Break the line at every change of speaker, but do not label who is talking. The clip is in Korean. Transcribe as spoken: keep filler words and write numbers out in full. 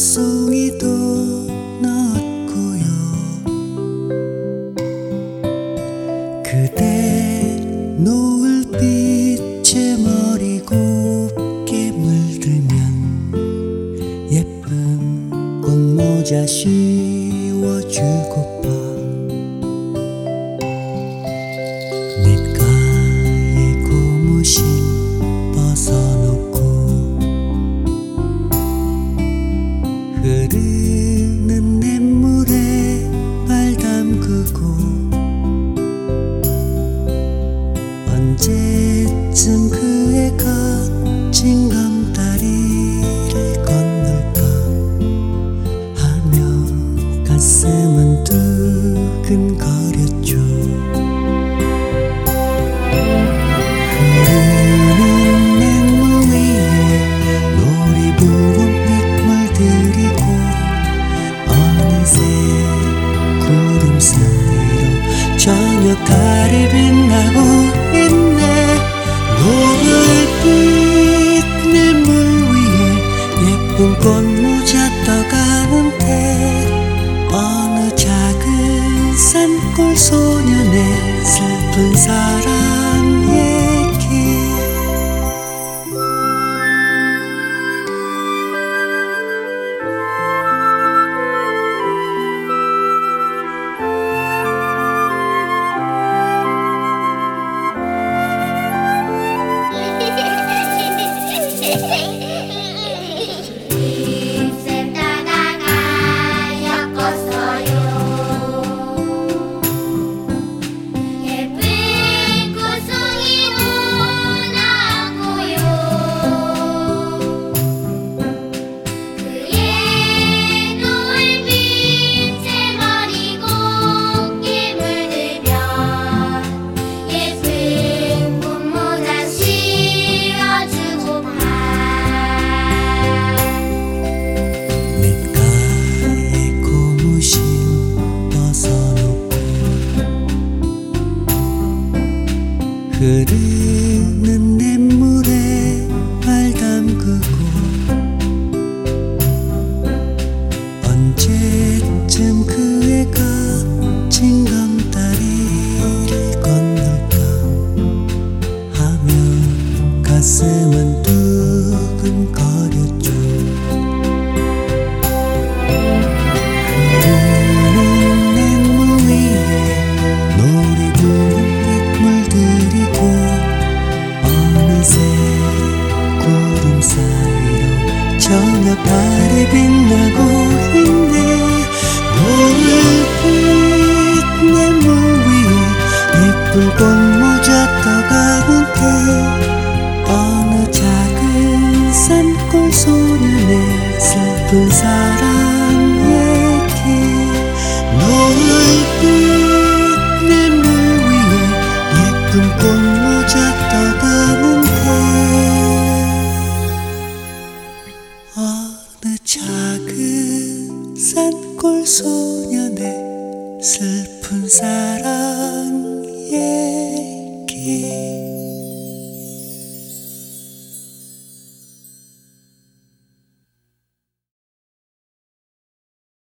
꽃송이도 넣었고요. 그대 노을빛에 머리 곱게 물들면 예쁜 꽃모자 씌워주고파. 냇가에 고무신 벗어놓고 흐르는 냇물에 발 담그고 언제쯤 그 애가 징검다리를 건널까 하며 가슴은 두근거렸죠. 흐르는 냇물 위에 놀이부rum 물들이고 어느새 구름 사이로 저녁 달이 빛나고 있네. 노을빛 냇물 위에 예쁜 꽃모자 떠가는데 어느 작은 산골 소년의 슬픈 사랑 얘기.
잎새 따다가 엮었어요. 예쁜 꽃송이도 나고요. 그의 노을빛에 머리 곱게 물들면 예쁜 꽃모자 씌워주고파.
냇가에 고무신 벗어놓고 흐르는 냇물에 발 담그고 언제쯤 그 애가 징검다리를 건널까 하며 가슴은 두근거렸죠. 흐르는 냇물 위에 놀이부rum 물들이고 어느새 구름 사이로 저녁 달이 빛나고 있네. 노을빛 냇물 위에 예쁜 꽃모자 떠가는데 어느 작은 산골 소년의 슬픈 사랑 얘기. 노을빛 냇물 위에 예쁜 꽃모자 떠가는데 어느 작은 산골 소년의 슬픈 사랑 얘기.